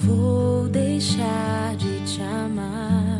vou deixar de te amar.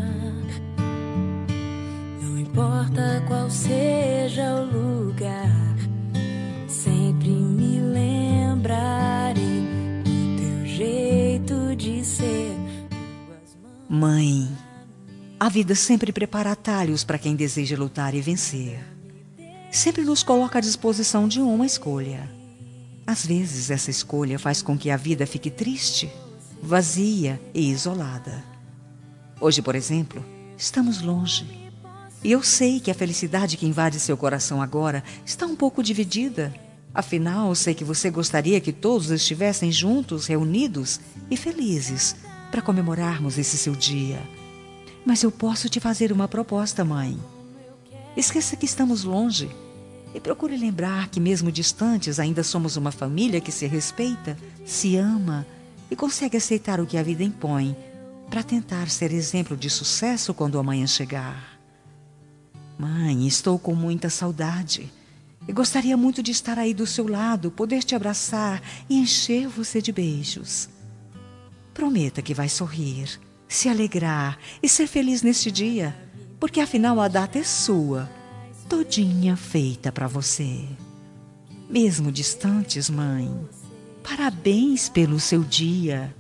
Não importa qual seja o lugar, sempre me lembrarei do teu jeito de ser. Mãe, a vida sempre prepara atalhos para quem deseja lutar e vencer. Sempre nos coloca à disposição de uma escolha. Às vezes, essa escolha faz com que a vida fique triste, vazia e isolada. Hoje, por exemplo, estamos longe. E eu sei que a felicidade que invade seu coração agora está um pouco dividida. Afinal, sei que você gostaria que todos estivessem juntos, reunidos e felizes para comemorarmos esse seu dia. Mas eu posso te fazer uma proposta, mãe. Esqueça que estamos longe e procure lembrar que, mesmo distantes, ainda somos uma família que se respeita, se ama e consegue aceitar o que a vida impõe para tentar ser exemplo de sucesso quando amanhã chegar. Mãe, estou com muita saudade e gostaria muito de estar aí do seu lado, poder te abraçar e encher você de beijos. Prometa que vai sorrir, se alegrar e ser feliz neste dia, porque afinal a data é sua, todinha feita para você. Mesmo distantes, mãe, parabéns pelo seu dia.